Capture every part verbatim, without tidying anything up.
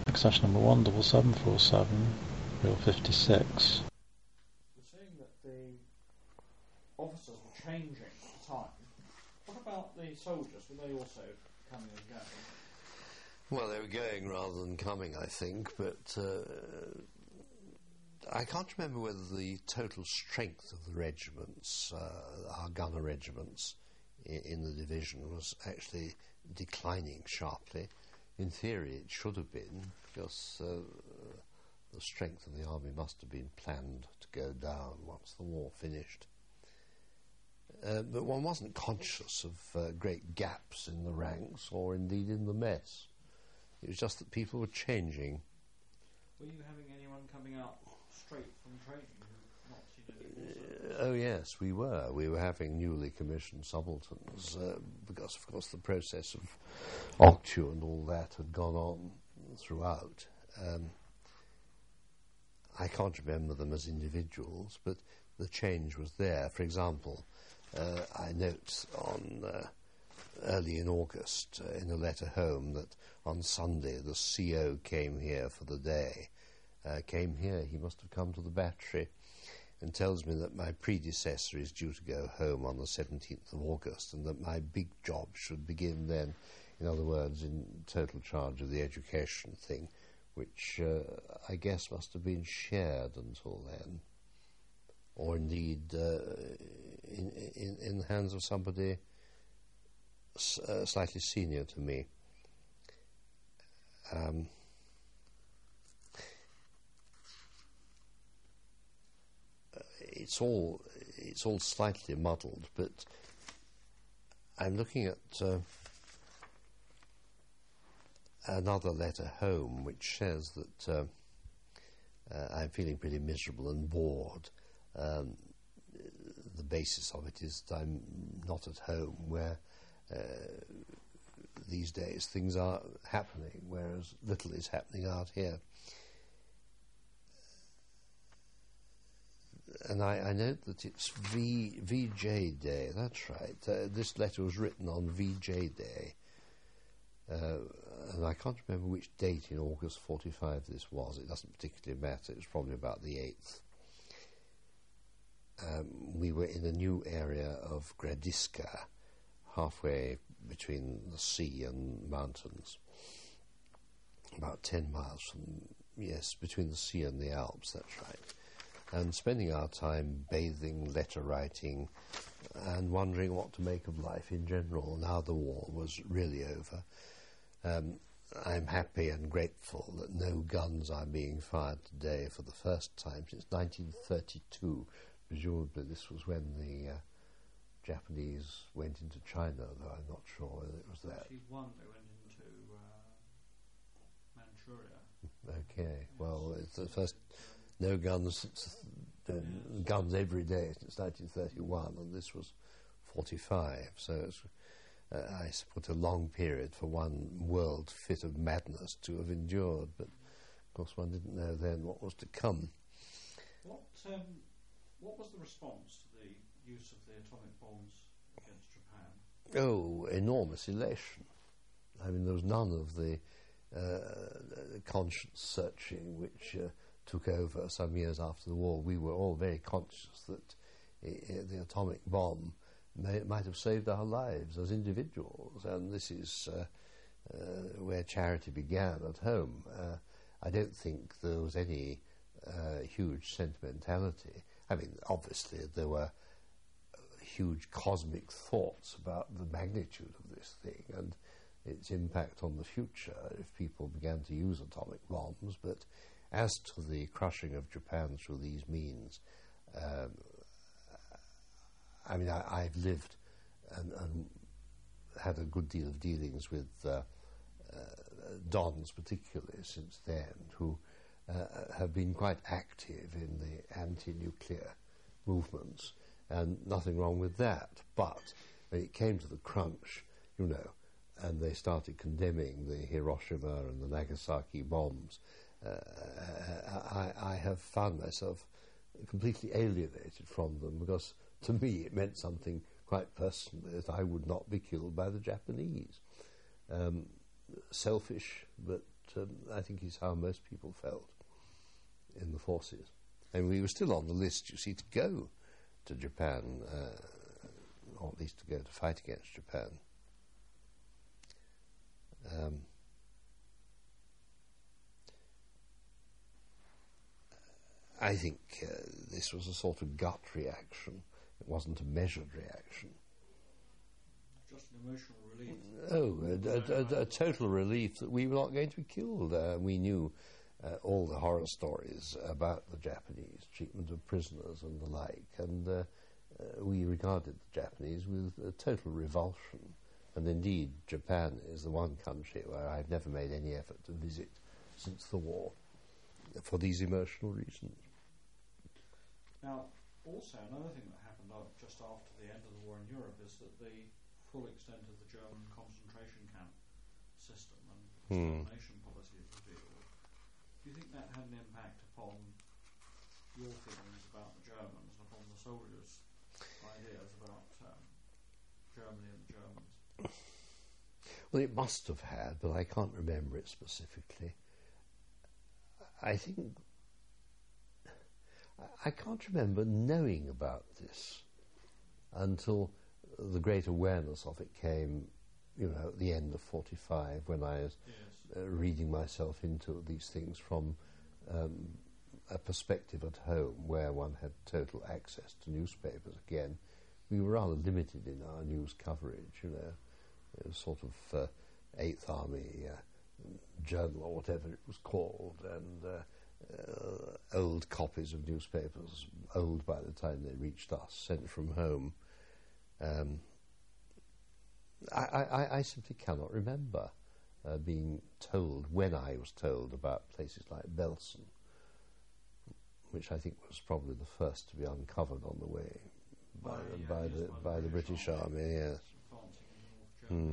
Access number one double seven four seven, real fifty-six. We're seeing that the officers were changing at the time. What about the soldiers? Were they also coming and going? Well, they were going rather than coming, I think, but uh, I can't remember whether the total strength of the regiments, uh, our gunner regiments I- in the division, was actually declining sharply. In theory, it should have been, because uh, the strength of the army must have been planned to go down once the war finished. Uh, but one wasn't conscious of uh, great gaps in the ranks, or indeed in the mess. It was just that people were changing. Were you having anyone coming out straight from training who not seen any Uh, oh yes, we were. We were having newly commissioned subalterns, uh, because of course the process of octu and all that had gone on throughout. Um, I can't remember them as individuals, but the change was there. For example, uh, I note on uh, early in August uh, in a letter home that on Sunday the C O came here for the day. Uh, came here, he must have come to the battery, and tells me that my predecessor is due to go home on the seventeenth of August and that my big job should begin then, in other words, in total charge of the education thing, which uh, I guess must have been shared until then, or indeed uh, in, in, in the hands of somebody s- uh, slightly senior to me. Um, It's all it's all slightly muddled, but I'm looking at uh, another letter home which says that uh, uh, I'm feeling pretty miserable and bored. Um, the basis of it is that I'm not at home, where uh, these days things are happening, whereas little is happening out here. And I, I note that it's v, VJ Day, that's right. Uh, this letter was written on V J Day. Uh, and I can't remember which date in August forty-five this was. It doesn't particularly matter. It was probably about the eighth. Um, we were in a new area of Gradiska, halfway between the sea and mountains. About ten miles from, yes, between the sea and the Alps, that's right. And spending our time bathing, letter writing, and wondering what to make of life in general, now the war was really over. Um, I'm happy and grateful that no guns are being fired today for the first time since nineteen thirty-two. Presumably this was when the uh, Japanese went into China, though I'm not sure whether it was that. forty-one they went into uh, Manchuria. Okay, well, it's the first... No guns, since, uh, guns every day since nineteen thirty-one, and this was forty-five, so it's, uh, I suppose, a long period for one world fit of madness to have endured, but of course one didn't know then what was to come. What, um, what was the response to the use of the atomic bombs against Japan? Oh, enormous elation. I mean, there was none of the uh, conscience searching which... Uh, took over some years after the war. We were all very conscious that uh, the atomic bomb may, might have saved our lives as individuals, and this is uh, uh, where charity began, at home. Uh, I don't think there was any uh, huge sentimentality. I mean, obviously there were huge cosmic thoughts about the magnitude of this thing and its impact on the future if people began to use atomic bombs, but as to the crushing of Japan through these means, um, I mean, I, I've lived and, and had a good deal of dealings with uh, uh, Dons, particularly since then, who uh, have been quite active in the anti-nuclear movements, and nothing wrong with that. But when it came to the crunch, you know, and they started condemning the Hiroshima and the Nagasaki bombs, Uh, I, I have found myself completely alienated from them, because to me it meant something quite personally, that I would not be killed by the Japanese. Um, selfish, but um, I think is how most people felt in the forces. And we were still on the list, you see, to go to Japan, uh, or at least to go to fight against Japan. Um, I think uh, this was a sort of gut reaction. It wasn't a measured reaction. Just an emotional relief. Oh, a, a, a, a total relief that we were not going to be killed. Uh, we knew uh, all the horror stories about the Japanese treatment of prisoners and the like, and uh, uh, we regarded the Japanese with a total revulsion. And indeed, Japan is the one country where I've never made any effort to visit since the war, for these emotional reasons. Now, also another thing that happened uh, just after the end of the war in Europe is that the full extent of the German concentration camp system and Hmm. extermination policy is revealed. Do you think that had an impact upon your feelings about the Germans and upon the soldiers' ideas about um, Germany and the Germans? Well, it must have had, but I can't remember it specifically. I think I can't remember knowing about this until the great awareness of it came, you know, at the end of forty-five, when I was Yes. uh, reading myself into these things from um, a perspective at home where one had total access to newspapers again. We were rather limited in our news coverage, you know. It was sort of uh, Eighth Army uh, Journal or whatever it was called, and uh, uh, old copies of newspapers, old by the time they reached us, sent from home. Um, I, I, I simply cannot remember uh, being told, when I was told about places like Belsen, which I think was probably the first to be uncovered on the way by, By, the, yeah, by, yes, the, by by the the British British Army. Army, yes. Advancing in North Germany. Mm.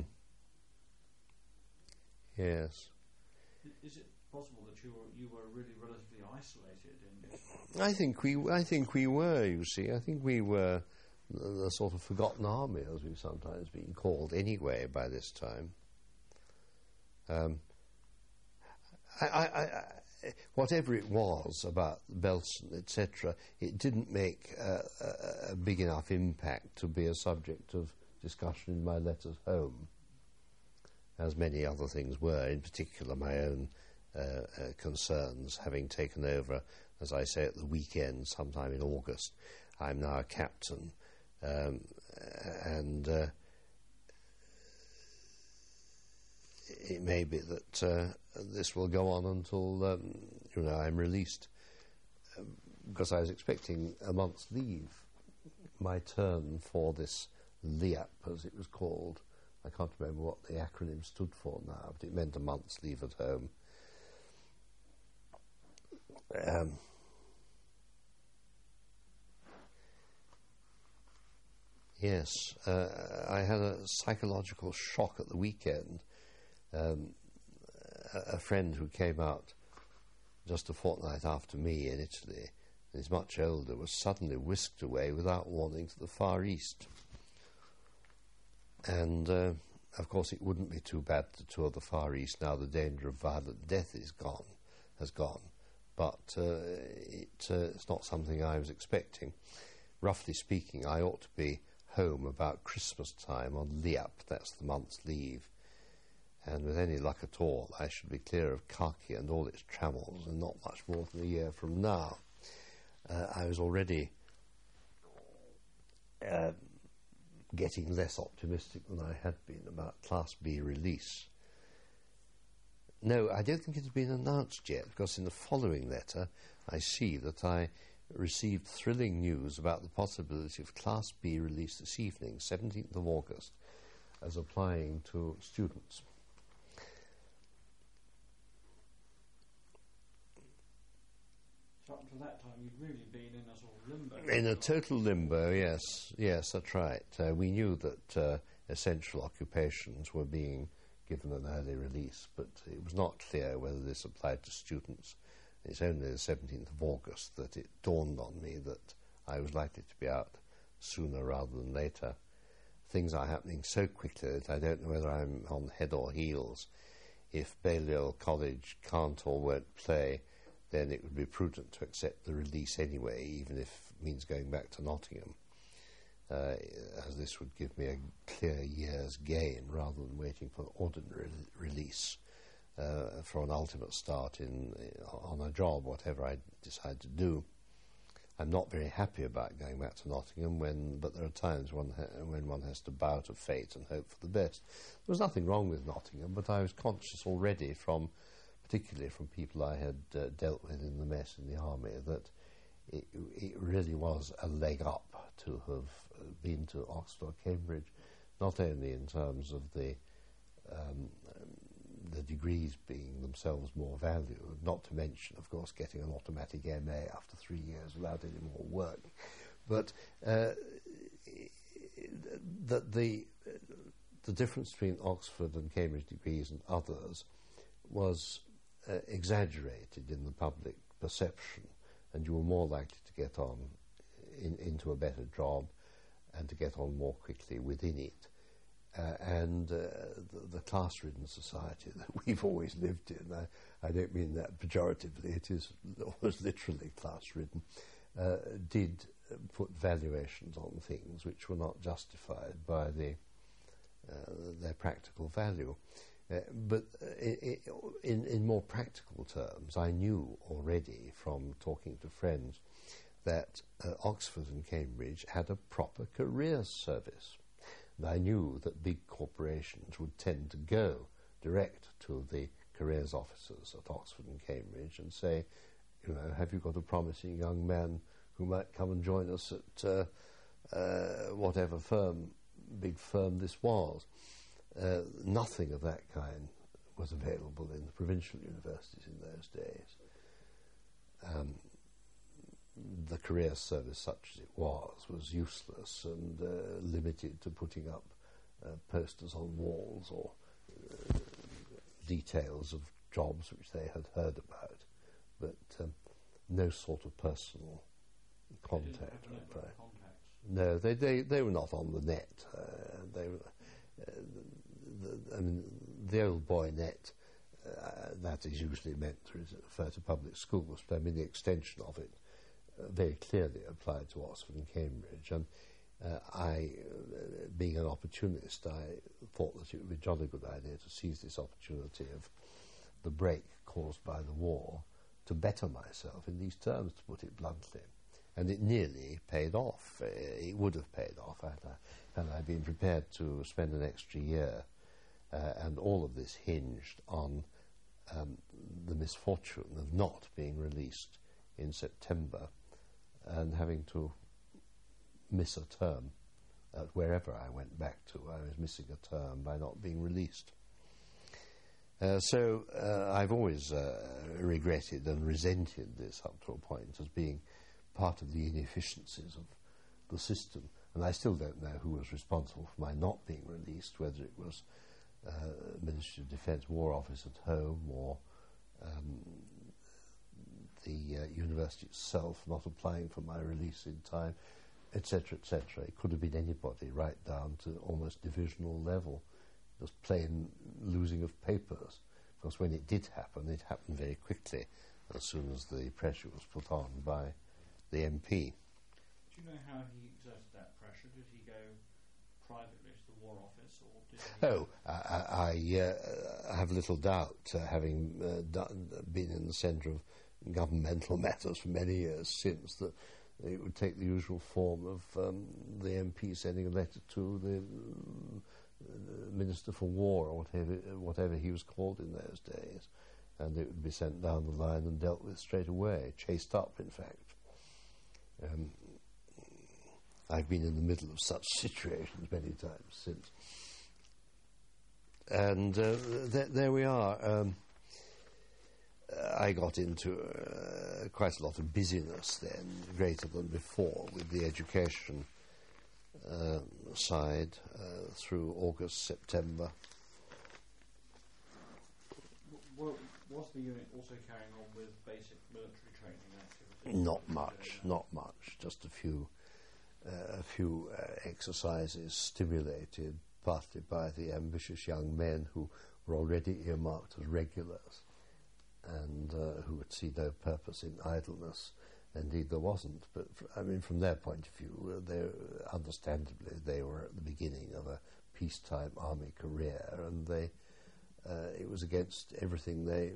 Yes. I- Is it possible that you were you were really relatively isolated in this? I think we, I think we were. You see, I think we were the, the sort of forgotten army, as we've sometimes been called, anyway. By this time, um, I, I, I, whatever it was about Belsen, et cetera, it didn't make uh, a, a big enough impact to be a subject of discussion in my letters home, as many other things were. In particular, my own uh, uh, concerns, having taken over, as I say, at the weekend, sometime in August. I'm now a captain, um, and uh, it may be that uh, this will go on until um, you know I'm released, um, because I was expecting a month's leave, my turn for this L I A P, as it was called. I can't remember what the acronym stood for now, but it meant a month's leave at home. Um, yes, uh, I had a psychological shock at the weekend. Um, a, a friend who came out just a fortnight after me in Italy, is much older, was suddenly whisked away without warning to the Far East. And, uh, of course, it wouldn't be too bad to tour the Far East now the danger of violent death is gone, has gone. But uh, it, uh, it's not something I was expecting. Roughly speaking, I ought to be home about Christmas time on L I A P, that's the month's leave. And with any luck at all, I should be clear of Khaki and all its trammels, and not much more than a year from now. Uh, I was already uh, getting less optimistic than I had been about Class B release. No, I don't think it has been announced yet, because in the following letter I see that I received thrilling news about the possibility of Class B release this evening, seventeenth of August, as applying to students. So up to that time, you'd really been in a sort of limbo. In a total limbo, yes, yes, that's right. Uh, we knew that uh, essential occupations were being given an early release, but it was not clear whether this applied to students. It's only the seventeenth of August that it dawned on me that I was likely to be out sooner rather than later. Things are happening so quickly that I don't know whether I'm on head or heels. if Balliol College can't or won't play, then it would be prudent to accept the release anyway, even if it means going back to Nottingham, uh, as this would give me a clear year's gain rather than waiting for ordinary release uh, for an ultimate start in uh, on a job, whatever I decide to do. I'm not very happy about going back to Nottingham, when, but there are times when, ha- when one has to bow to fate and hope for the best. There was nothing wrong with Nottingham, but I was conscious already, from, particularly from people I had uh, dealt with in the mess in the army, that it, it really was a leg up to have been to Oxford or Cambridge, not only in terms of the um, the degrees being themselves more valued, not to mention, of course, getting an automatic M A after three years without any more work, but uh, that the the difference between Oxford and Cambridge degrees and others was uh, exaggerated in the public perception, and you were more likely to get on in, into a better job and to get on more quickly within it. Uh, and uh, the, the class-ridden society that we've always lived in, I, I don't mean that pejoratively, it is almost literally class-ridden, uh, did uh, put valuations on things which were not justified by the, uh, their practical value. Uh, but uh, I- I- in, in more practical terms, I knew already from talking to friends that uh, Oxford and Cambridge had a proper career service. And I knew that big corporations would tend to go direct to the careers officers at Oxford and Cambridge and say, you know, have you got a promising young man who might come and join us at uh, uh, whatever firm, big firm this was. Uh, nothing of that kind was available in the provincial universities in those days. Um, the career service, such as it was, was useless and uh, limited to putting up uh, posters on walls or uh, details of jobs which they had heard about, but um, no sort of personal contact. They didn't have network contacts. No, they, they they were not on the net. Uh, they were, uh, the, I mean, the old boy net. Uh, that is usually meant to refer to public schools, but I mean the extension of it uh, very clearly applied to Oxford and Cambridge. And uh, I, uh, being an opportunist, I thought that it would be a jolly good idea to seize this opportunity of the break caused by the war to better myself in these terms, to put it bluntly. And it nearly paid off. Uh, it would have paid off had I, had I been prepared to spend an extra year. Uh, and all of this hinged on um, the misfortune of not being released in September and having to miss a term at wherever I went back to. I was missing a term by not being released. Uh, so uh, I've always uh, regretted and resented this up to a point as being part of the inefficiencies of the system. And I still don't know who was responsible for my not being released, whether it was uh, Ministry of Defence War Office at home or um, the uh, university itself not applying for my release in time, et cetera, et cetera. It could have been anybody, right down to almost divisional level, just plain losing of papers. Because when it did happen, it happened very quickly, as soon as the pressure was put on by the M P. Do you know how he exerted that pressure? Did he go privately to the War Office, or did he... Oh, I, I uh, have little doubt, uh, having uh, done, been in the centre of governmental matters for many years since, that it would take the usual form of um, the M P sending a letter to the uh, Minister for War, or whatever, whatever he was called in those days, and it would be sent down the line and dealt with straight away, chased up, in fact. Um, I've been in the middle of such situations many times since. And uh, th- there we are. Um, I got into uh, quite a lot of busyness then, greater than before, with the education uh, side uh, through August, September. W- was the unit also carrying on with basic military training activities? Not much, not much. Just a few, uh, a few uh, exercises stimulated partly by the ambitious young men who were already earmarked as regulars and uh, who would see no purpose in idleness. Indeed, there wasn't. But fr- I mean, from their point of view, uh, they understandably they were at the beginning of a peacetime army career, and they uh, it was against everything they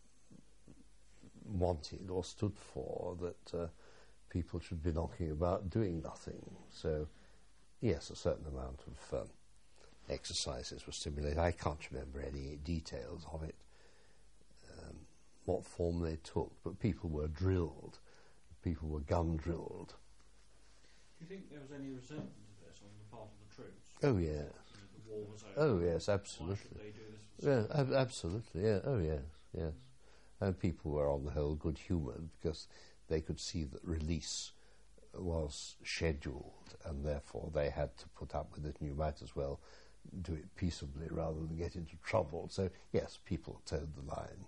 wanted or stood for that uh, people should be knocking about doing nothing. So, yes, a certain amount of um, exercises were stimulated. I can't remember any details of it, um, what form they took, but people were drilled. People were gun drilled. Do you think there was any resentment of this on the part of the troops? Oh, yes. You know, the war was over. Oh, yes, absolutely. Why should they do this? For Yeah, ab- absolutely, yeah. Oh, yes, yes. And people were on the whole good-humoured because they could see that release was scheduled and therefore they had to put up with it, and you might as well do it peaceably rather than get into trouble. So, yes, people towed the line.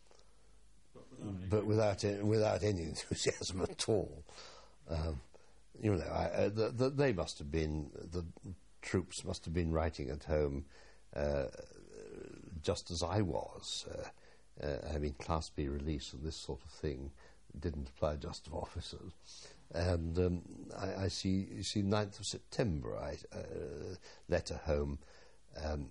But without any, without any enthusiasm at all. Um, you know, I, uh, the, the, they must have been, the troops must have been writing at home uh, just as I was. Uh, uh, I mean, Class B release and this sort of thing didn't apply just to officers. And um, I, I see, you see, ninth of September, I uh, letter home. Um,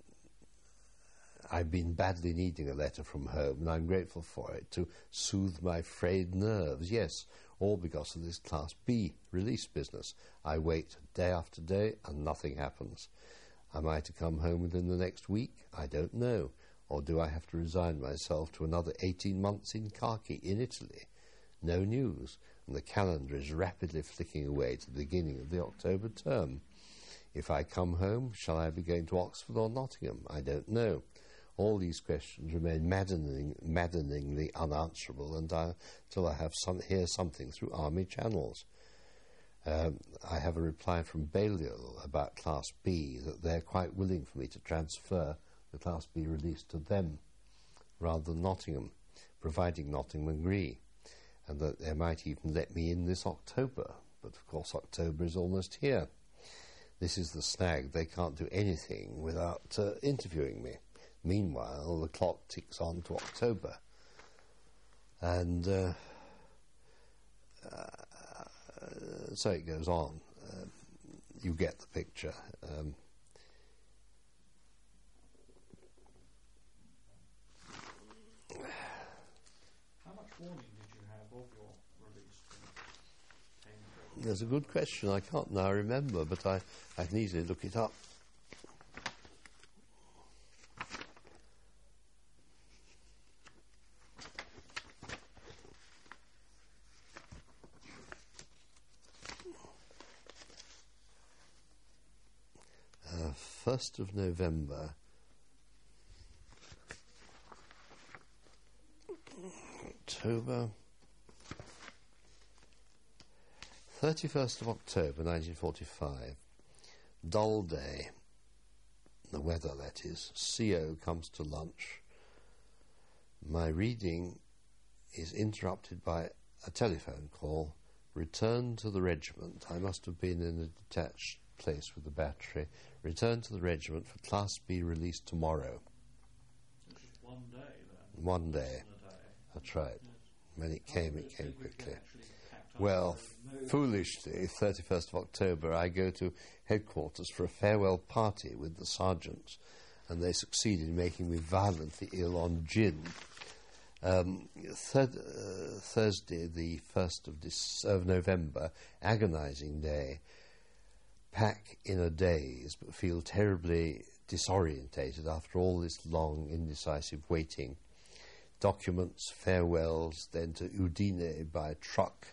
I've been badly needing a letter from home, and I'm grateful for it, to soothe my frayed nerves. Yes, all because of this Class B release business. I wait day after day, and nothing happens. Am I to come home within the next week? I don't know. Or do I have to resign myself to another eighteen months in khaki in Italy? No news, and the calendar is rapidly flicking away to the beginning of the October term. If I come home, shall I be going to Oxford or Nottingham? I don't know. All these questions remain maddening, maddeningly unanswerable until I have some, hear something through army channels. Um, I have a reply from Balliol about Class B that they're quite willing for me to transfer the Class B release to them rather than Nottingham, providing Nottingham agree, and that they might even let me in this October. But of course October is almost here. This is the snag. They can't do anything without uh, interviewing me. Meanwhile, the clock ticks on to October, and uh, uh, so it goes on. Uh, you get the picture. Um, How much warning did you have of your release? There's a good question. I can't now remember, but I, I can easily look it up. First of November, October, thirty-first of October, nineteen forty-five. Dull day. The weather, that is. C O comes to lunch. My reading is interrupted by a telephone call. Return to the regiment. I must have been in a detached place with the battery. Return to the regiment for Class B release tomorrow. Which is one day then. One day. Day. That's right. Yes. When it How came, did it came think we could quickly. actually pack up Well, and move? foolishly, thirty-first of October, I go to headquarters for a farewell party with the sergeants, and they succeed in making me violently ill on gin. Um, third, uh, Thursday, the first of, dis- of November, agonising day. Pack in a daze, but feel terribly disorientated after all this long, indecisive waiting. Documents, farewells, then to Udine by truck.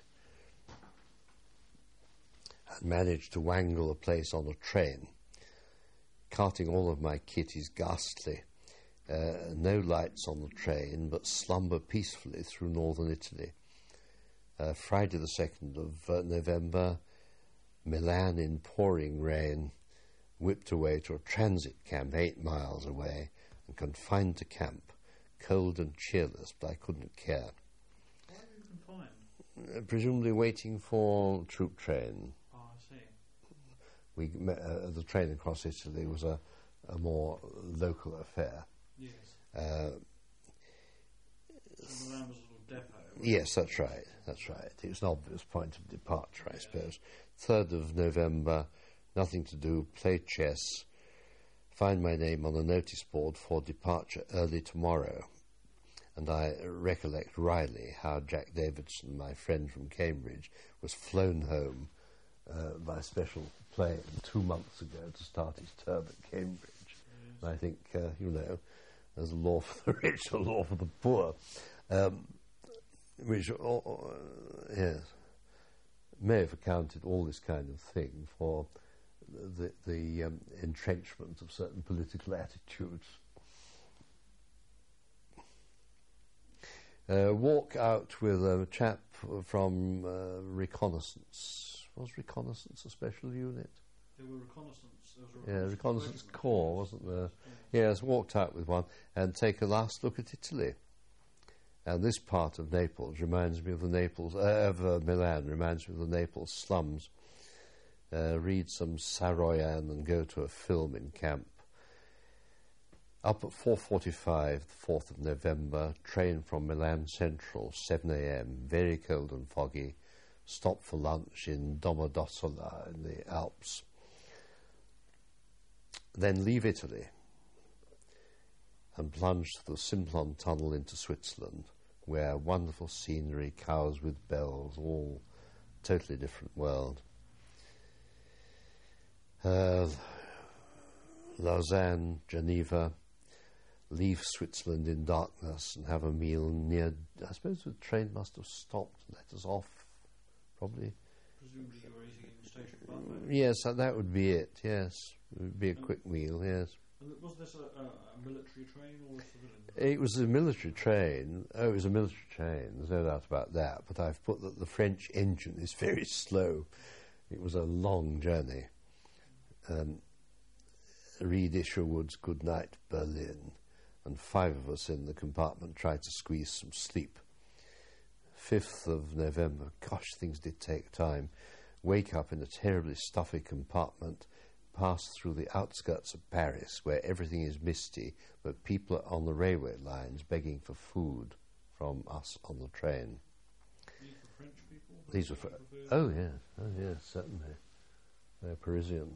I managed to wangle a place on a train. Carting all of my kit is ghastly. Uh, no lights on the train, but slumber peacefully through northern Italy. Uh, Friday the second of uh, November, Milan in pouring rain, whipped away to a transit camp eight miles away, and confined to camp, cold and cheerless, but I couldn't care. Why were you confined? Uh, presumably waiting for troop train. Oh, I see. We met, uh, the train across Italy was a, a more local affair. Yes. Uh, So Milan was a little depot. yes, that's right. That's right. It was an obvious point of departure, I suppose. Third of November, nothing to do, play chess, find my name on a notice board for departure early tomorrow. And I recollect wryly how Jack Davidson, my friend from Cambridge, was flown home uh, by special plane two months ago to start his term at Cambridge. Yes. And I think, uh, you know, there's a law for the rich, a law for the poor, um, which, uh, yes, may have accounted all this kind of thing for the, the um, entrenchment of certain political attitudes. Uh, walk out with a chap from uh, reconnaissance. Was reconnaissance a special unit? There were reconnaissance. There was a Yeah, reconnaissance regiment. corps, wasn't there? Yes. Yes, walked out with one and take a last look at Italy. And this part of Naples reminds me of the Naples, uh, of uh, Milan, reminds me of the Naples slums. Uh, read some Saroyan and go to a film in camp. Up at four forty-five, the fourth of November, train from Milan Central, seven a.m, very cold and foggy. Stop for lunch in Domodossola in the Alps. Then leave Italy and plunge through the Simplon tunnel into Switzerland, where wonderful scenery, cows with bells, all totally different world. Uh, Lausanne, Geneva, leave Switzerland in darkness and have a meal near, I suppose the train must have stopped and let us off, probably. Presumably you were eating in the station buffet. Yes, that, that would be it, yes. It would be a quick meal, yes. And was this a, a, a military train or a civilian train? It was a military train. Oh, it was a military train, there's no doubt about that. But I've put that the French engine is very slow. It was a long journey. Um, Read Isherwood's Good Night, Berlin. And five of us in the compartment tried to squeeze some sleep. fifth of November, gosh, things did take time. Wake up in a terribly stuffy compartment, pass through the outskirts of Paris, where everything is misty, but people are on the railway lines begging for food from us on the train. These were French people? These were, fr- oh yes, oh yes, certainly. They're Parisians.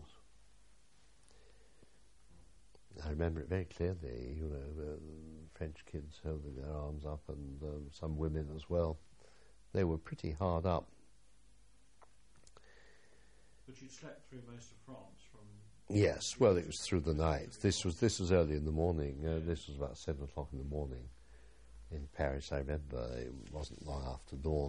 I remember it very clearly, you know, the French kids holding their arms up and um, some women as well. They were pretty hard up. But you slept through most of France from... Yes, well, it was through the night. This was this was early in the morning. Uh, this was about seven o'clock in the morning in Paris. I remember it wasn't long after dawn.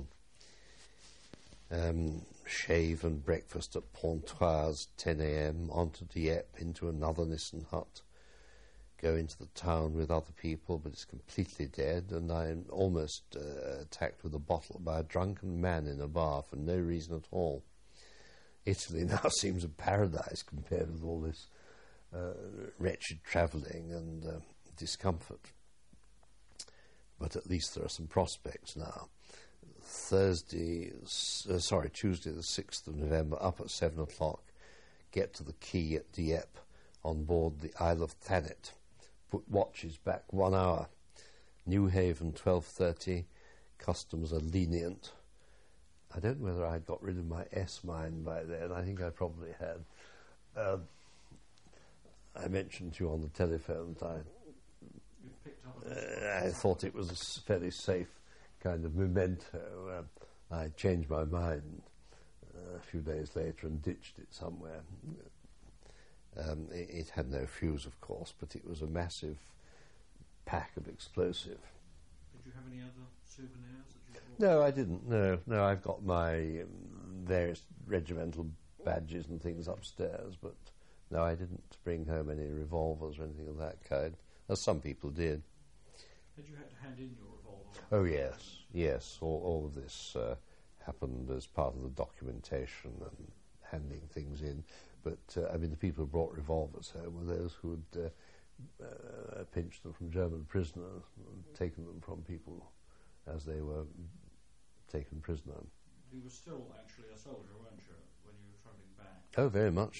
Um, shave and breakfast at Pontoise, ten a.m. onto Dieppe, into another Nissen hut. Go into the town with other people, but it's completely dead, and I'm almost uh, attacked with a bottle by a drunken man in a bar for no reason at all. Italy now seems a paradise compared with all this uh, wretched travelling and uh, discomfort. But at least there are some prospects now. Thursday, uh, sorry, Tuesday the sixth of November, up at seven o'clock, get to the quay at Dieppe on board the Isle of Thanet. Put watches back one hour. New Haven, twelve thirty. Customs are lenient. I don't know whether I'd got rid of my S-mine by then. I think I probably had. Uh, I mentioned to you on the telephone that I, You picked up a uh, I thought it was a s- fairly safe kind of memento. Uh, I changed my mind uh, a few days later and ditched it somewhere. Um, it, it had no fuse, of course, but it was a massive pack of explosive. Did you have any other souvenirs that you brought? No, I didn't. No, no, I've got my um, various regimental badges and things upstairs, but no, I didn't bring home any revolvers or anything of that kind, as some people did. Had you had to hand in your revolver? Oh, yes, yes. All, all of this uh, happened as part of the documentation and handing things in. But, uh, I mean, the people who brought revolvers home were those who had uh, uh, pinched them from German prisoners and taken them from people as they were taken prisoner. You were still actually a soldier, weren't you, when you were travelling back? Oh, very much so, yes. I was not demobilised.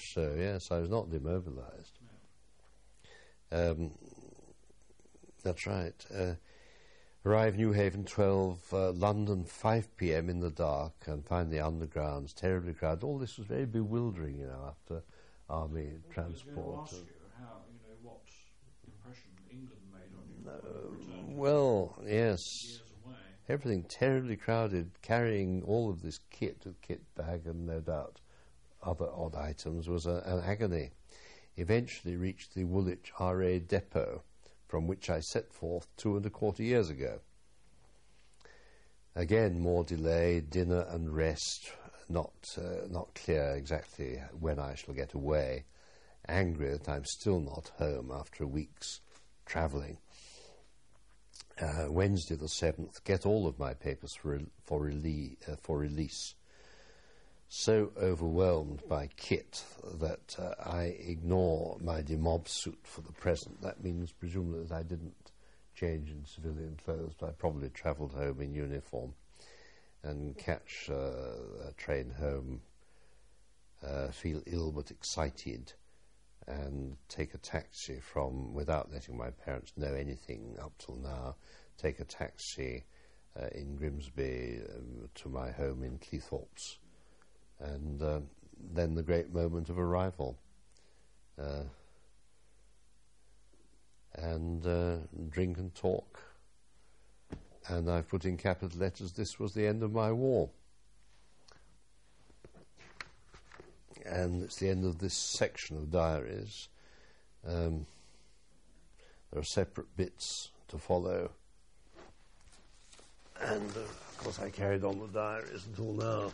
No. Um, That's right. Uh, arrive New Haven twelve, uh, London five p.m. in the dark, and find the undergrounds terribly crowded. All this was very bewildering, you know, after army Well, transport. I was going to ask you how, you know, what impression England made on you Uh, when you returned well, yes. years away. Everything terribly crowded, carrying all of this kit, a kit bag and no doubt other odd items, was a, an agony. Eventually reached the Woolwich R A depot, from which I set forth two and a quarter years ago. Again, more delay, dinner and rest, not uh, not clear exactly when I shall get away. Angry that I'm still not home after a week's travelling. Uh, Wednesday the seventh, get all of my papers for re- for, rele- uh, for release. So overwhelmed by kit that uh, I ignore my demob suit for the present. That means presumably that I didn't change in civilian clothes, but I probably travelled home in uniform and catch uh, a train home, uh, feel ill but excited, and take a taxi from, without letting my parents know anything up till now, take a taxi uh, in Grimsby um, to my home in Cleethorpes. And uh, then the great moment of arrival. Uh, and uh, drink and talk. And I've put in capital letters, this was the end of my war. And it's the end of this section of diaries. Um, there are separate bits to follow. And, uh, of course, I carried on the diaries until now.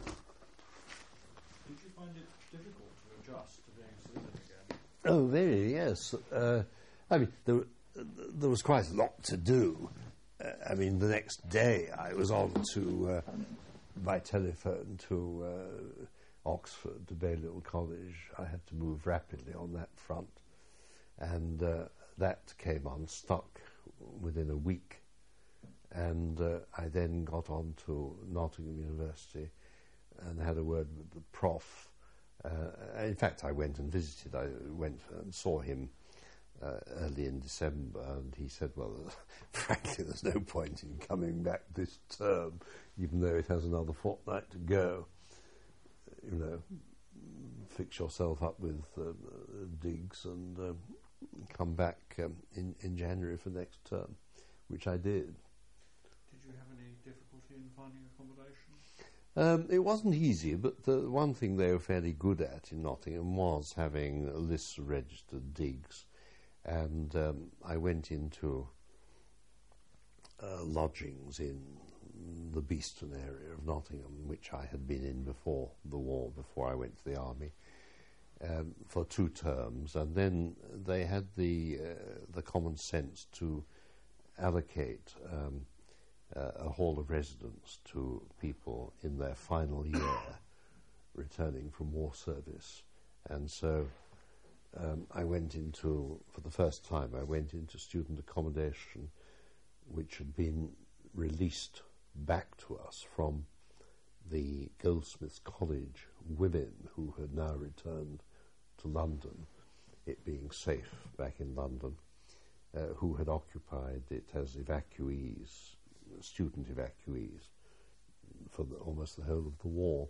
Did you find it difficult to adjust to being civilian again? Oh, very, yes. Uh, I mean, there, there was quite a lot to do. Uh, I mean, the next day I was on to, uh, by telephone to uh, Oxford, to Balliol College. I had to move rapidly on that front. And uh, that came unstuck within a week. And uh, I then got on to Nottingham University and had a word with the prof. Uh, in fact, I went and visited. I went and saw him uh, early in December, and he said, well, frankly, there's no point in coming back this term, even though it has another fortnight to go. You know, fix yourself up with uh, digs and uh, come back um, in, in January for next term, which I did. Did you have any difficulty in finding accommodation? Um, it wasn't easy, but the one thing they were fairly good at in Nottingham was having lists of registered digs. And um, I went into uh, lodgings in the Beeston area of Nottingham, which I had been in before the war, before I went to the army, um, for two terms. And then they had the, uh, the common sense to allocate um, Uh, a hall of residence to people in their final year returning from war service. And so um, I went into, for the first time, I went into student accommodation which had been released back to us from the Goldsmiths College women who had now returned to London, it being safe back in London, uh, who had occupied it as evacuees, student evacuees, for the, almost the whole of the war.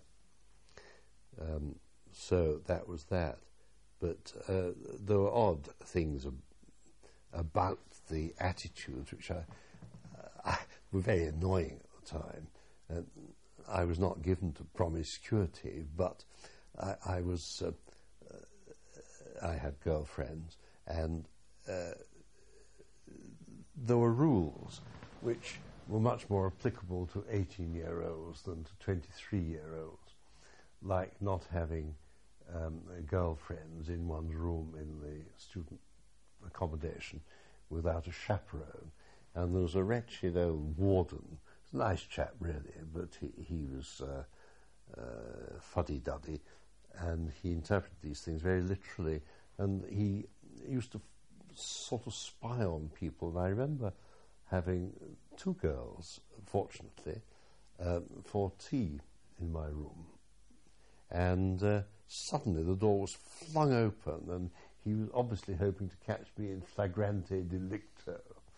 Um, so that was that. But uh, there were odd things ab- about the attitudes which I, uh, I, were very annoying at the time. And I was not given to promiscuity, but I, I was. Uh, uh, I had girlfriends, and uh, there were rules which were much more applicable to eighteen-year-olds than to twenty-three-year-olds, like not having um, girlfriends in one's room in the student accommodation without a chaperone. And there was a wretched old warden, a nice chap really, but he, he was uh, uh, fuddy-duddy, and he interpreted these things very literally, and he used to f- sort of spy on people. And I remember having two girls, fortunately, um, for tea in my room. And uh, suddenly the door was flung open, and he was obviously hoping to catch me in flagrante delicto.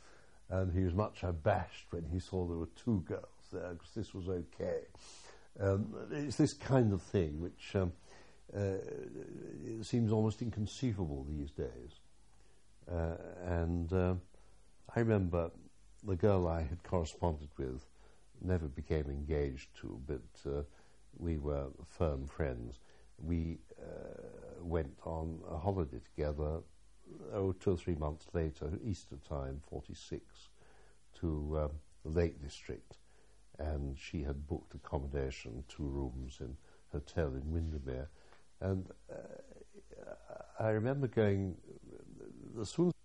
and he was much abashed when he saw there were two girls there, because this was okay. Um, it's this kind of thing which um, uh, it seems almost inconceivable these days. Uh, and uh, I remember the girl I had corresponded with never became engaged to, but uh, we were firm friends. We uh, went on a holiday together oh, two or three months later, Easter time, forty-six, to um, the Lake District. And she had booked accommodation, two rooms in a hotel in Windermere. And uh, I remember going, as soon as